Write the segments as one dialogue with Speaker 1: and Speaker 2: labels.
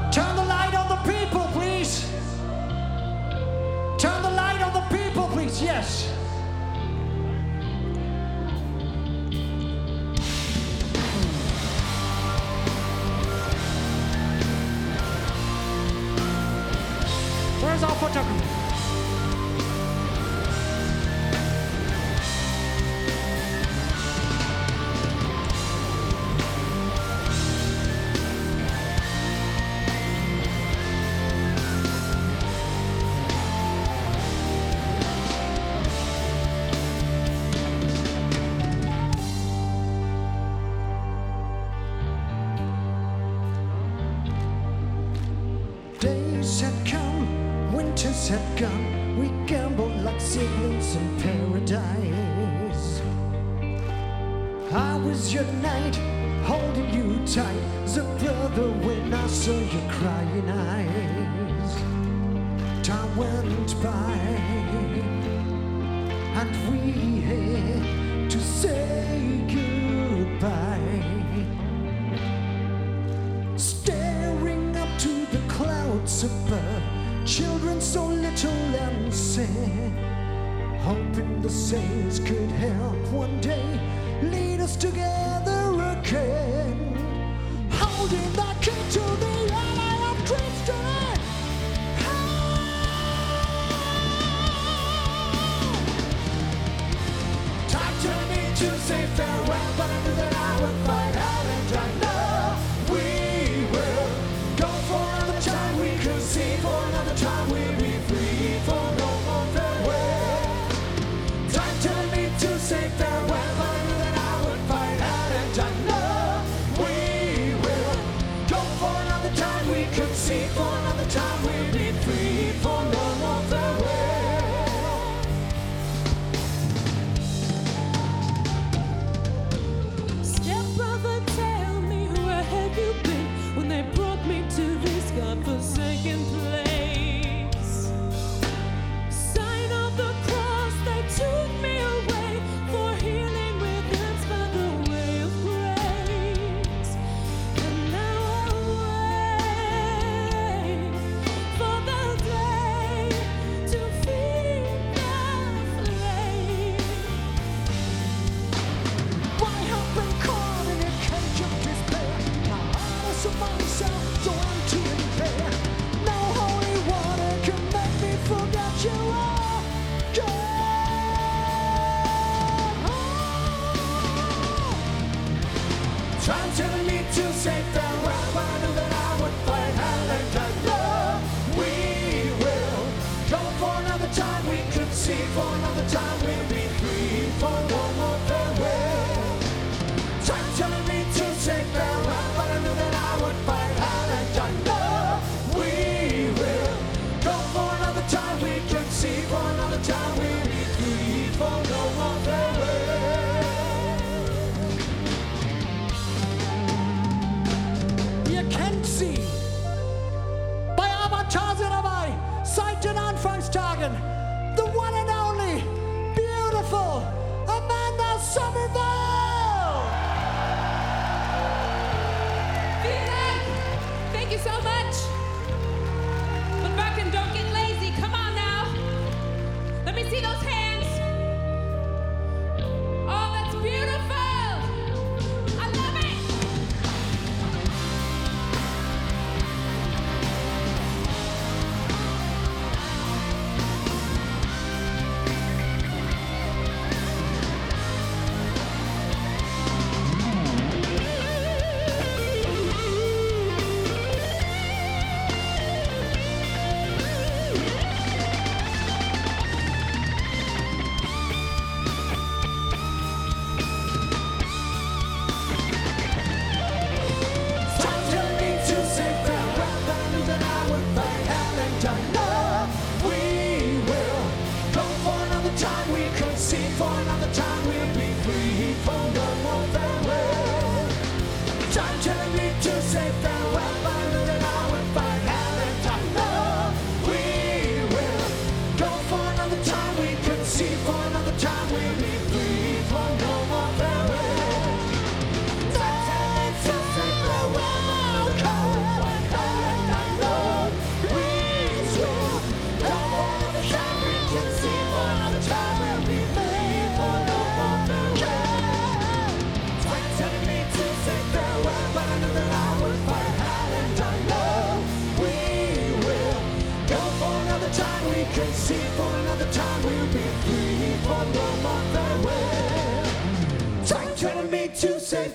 Speaker 1: Turn the light on the people, please. Turn the light on the people, please. Yes. Where's our photographer? Days had come, winters had gone. We gambled like siblings in paradise. I was your knight, holding you tight as a brother when I saw your crying eyes. Time went by, and we had to say goodbye. Staring up to the clouds above, children so little and sad, hoping the saints could help one day lead us together again. Holding the key to the eye of Christian. Time to me to say farewell, but I knew that I would find out, and I know we will go for another time. We could see for another time. We'll be free for no more farewell. Time telling me to say farewell, but I knew that I would find out, and I know we will go for another time. We could see for another time. We'll be free for no more farewell.
Speaker 2: Stepbrother, tell me, where have you been when they brought me to this godforsaken place? Sign of the cross, they took me away for healing with hands by the way of grace. And now I wait for the day to feed the flame.
Speaker 1: Why have been caught in a cage of despair? My heart is of myself, so empty and bare. No holy water can make me forget you are Time telling me to say farewell, but I knew that I would find hell, and I know we will go for another time. We could see for another time. We'll be free for no more farewell. Time telling me to say farewell, but I knew that I would find hell, and I know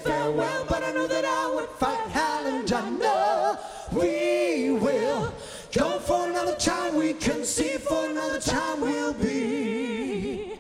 Speaker 1: farewell, but I know that I would fight hell, and I know we will go for another time. We can see for another time we'll be.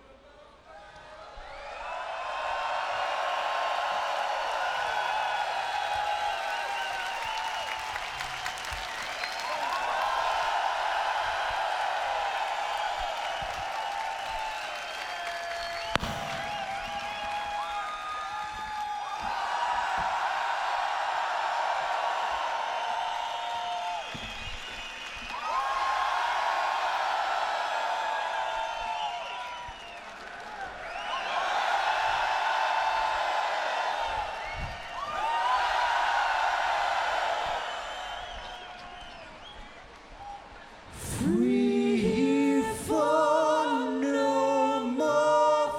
Speaker 1: Free for no more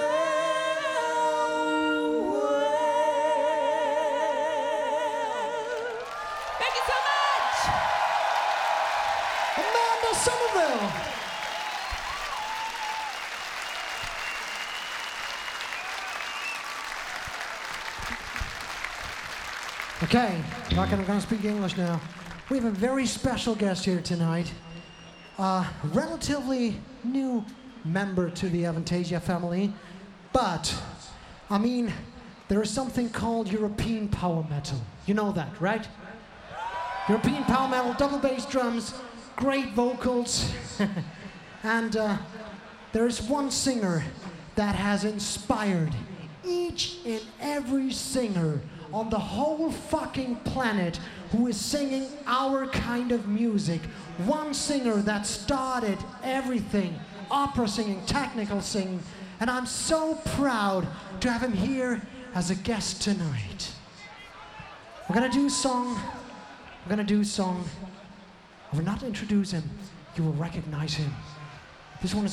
Speaker 1: farewell.
Speaker 2: Thank you so much.
Speaker 1: Amanda Somerville. Okay, I'm going to speak English now. We have a very special guest here tonight. A relatively new member to the Avantasia family, but, I mean, there is something called European power metal. You know that, right? European power metal, double bass drums, great vocals, and there is one singer that has inspired each and every singer on the whole fucking planet who is singing our kind of music. One singer that started everything, opera singing, technical singing, and I'm so proud to have him here as a guest tonight. We're gonna do a song. I will not introduce him. You will recognize him. This one is